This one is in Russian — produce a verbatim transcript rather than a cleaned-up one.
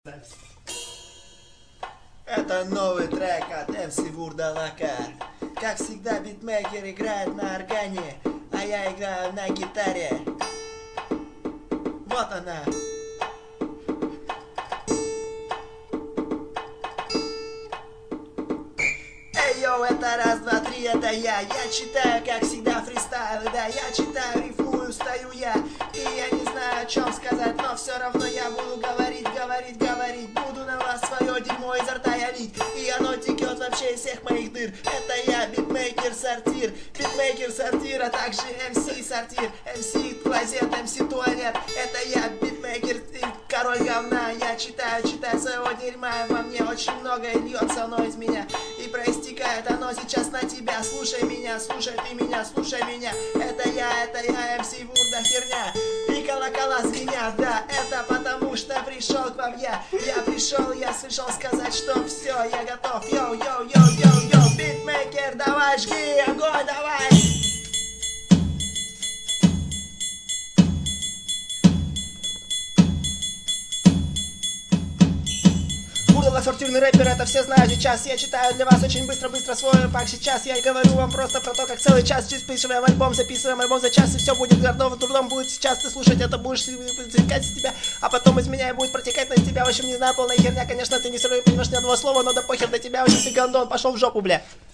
Это новый трек от эм си Вурдалака. Как всегда, битмейкер играет на органе, а я играю на гитаре. Вот она. Эй, йоу, это раз, два, три, это я. Я читаю, как всегда, фристайлы, да. Я читаю, рифмую, стою я. И я не знаю, о чем сказать, но все равно я буду говорить, говорить, говорить. Буду на вас свое дерьмо изо рта я лить. И оно текет вообще из всех моих дыр. Это я, битмейкер сортир. Битмейкер сортир, а также эм си сортир. эм си клозет, эм си туалет. Это я, битмейкер, король говна. Я читаю, читаю своего дерьма. Во мне очень много и льется оно из меня. И проистекает оно сейчас на тебя. Слушай меня, слушай ты меня, слушай меня. Это я, это я, эм си Вурда херня. И колокола звенят, да. Это потому что пришел к вам я. Я пришел, я слышал сказать, что все, я готов. Йоу, йоу, йоу, йоу, йоу. Битмейкер, давай, жги, огонь, давай. Вурдалак сортирный рэпер, это все знают сейчас. Я читаю для вас очень быстро-быстро свой пак. Сейчас я говорю вам просто про то, как целый час записываем альбом, записываем альбом за час, и все будет гордово, трудом будет сейчас ты слушать, это будешь затекать из тебя, а потом из меня и будет протекать на тебя. В общем, не знаю, полная херня, конечно, ты не сразу понимаешь ни одного слова, но да похер до тебя, в общем, ты гондон, пошел в жопу, бля.